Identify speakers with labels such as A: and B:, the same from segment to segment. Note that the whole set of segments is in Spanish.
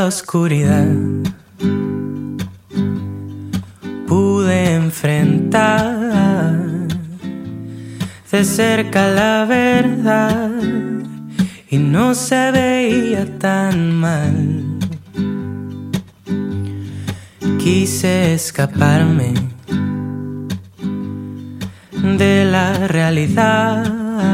A: la oscuridad pude enfrentar de cerca la verdad y no se veía tan mal. Quise escaparme de la realidad,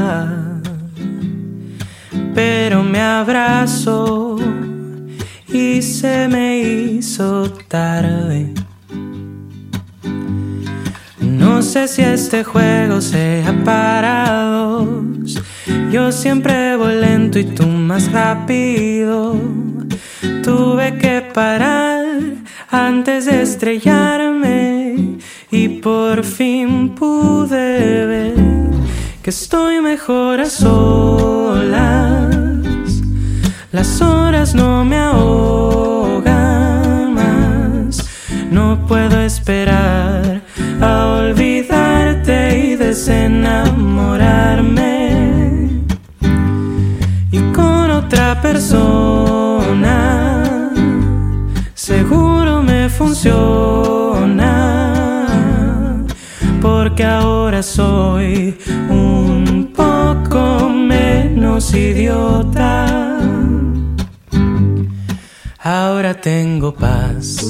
A: pero me abrazó y se me hizo tarde. No sé si este juego sea para dos. Yo siempre voy lento y tú más rápido. Tuve que parar antes de estrellarme y por fin pude ver que estoy mejor a solas. Las horas no me ahogan más. No puedo esperar a olvidarte y desenamorarme. Y con otra persona seguro me funciona, porque ahora soy un poco menos idiota. Ahora tengo paz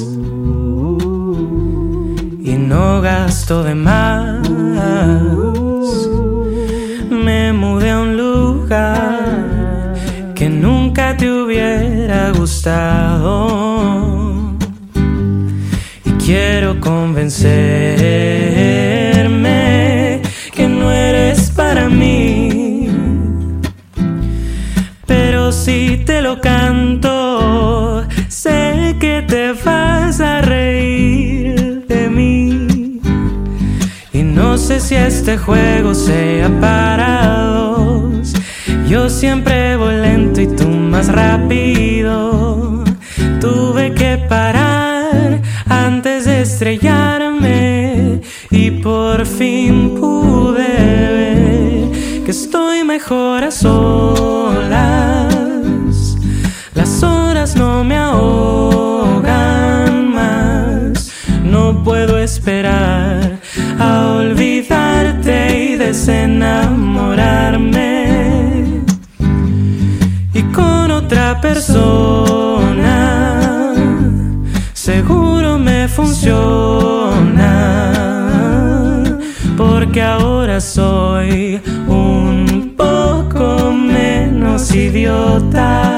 A: y no gasto de más. Me mudé a un lugar que nunca te hubiera gustado y quiero convencerme que no eres para mí. Pero si te lo canto, sé que te vas a reír de mí. Y no sé si este juego sea para dos. Yo siempre voy lento y tú más rápido. Tuve que parar antes de estrellarme y por fin pude ver que estoy mejor a solas. Las horas no me ahogan más. No puedo esperar a olvidarte y desenamorarme. Y con otra persona seguro me funciona, porque ahora soy un poco menos idiota.